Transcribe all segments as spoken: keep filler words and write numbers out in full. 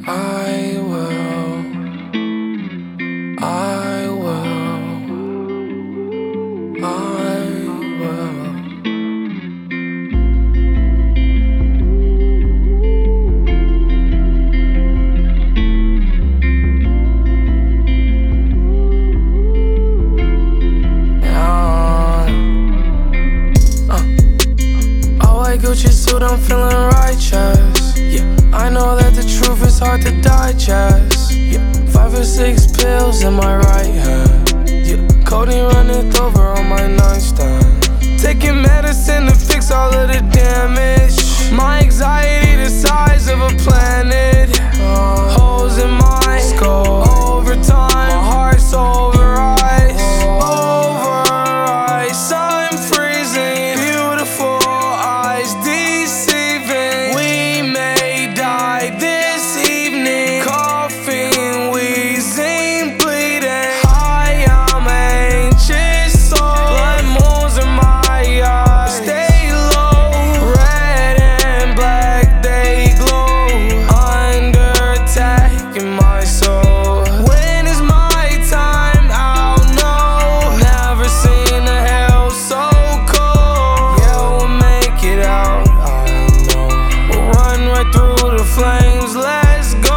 I will, I will, I will. Yeah. Uh. All white Gucci suit, I'm feeling righteous. Yeah. I know that the truth is hard to digest. Yeah. Five or six pills in my right hand. Yeah. Codeine running over on my nightstand. Taking medicine to fix all of the damage. My anxiety the size of a planet. Uh, holes in my skull. Over time, my heart's over ice. Over ice, I'm freezing. Beautiful eyes deceiving. We may die this evening. Coughing, wheezing, bleeding. I am anxious, so blood moons in my eyes. Stay low, red and black, they glow. Under attack in my soul. When is my time? I'll know. Never seen a hell so cold. Yeah, we'll make it out, I know. We'll run right through the flames, let's go.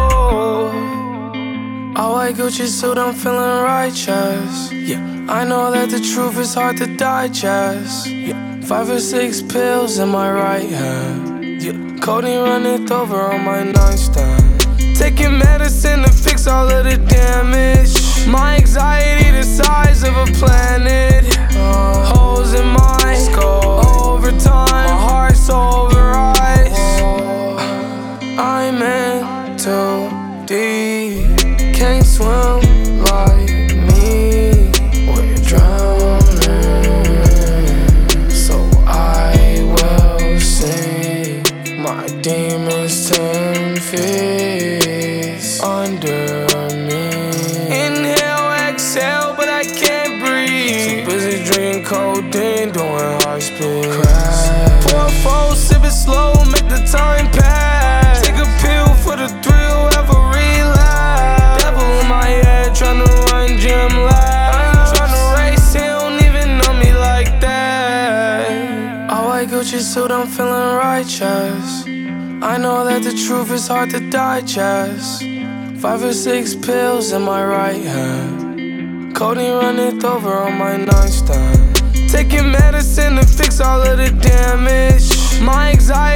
All white Gucci suit, I'm feeling righteous. Yeah, I know that the truth is hard to digest. Yeah, five or six pills in my right hand. Yeah, codeine running over on my nightstand. Taking medicine to fix all of the damage. My anxiety the size of a planet. Uh, holes in my skull. Over time, my heart's over ice. I'm in too deep. Can't swim like me. We're drowning. So I will sing. My demons ten feet under me. Inhale, exhale, but I can't breathe. Too busy drinking codeine, doing high speed. Crash. Pour a four, sip it slow, make the time pass. Take a pill for the thrill, have a relapse. Devil in my head, tryna run gym laps. Tryna race, he don't even know me like that. All white Gucci suit, I'm feeling righteous. I know that the truth is hard to digest. Five or six pills in my right hand. Codeine running over on my nightstand. Taking medicine to fix all of the damage. My anxiety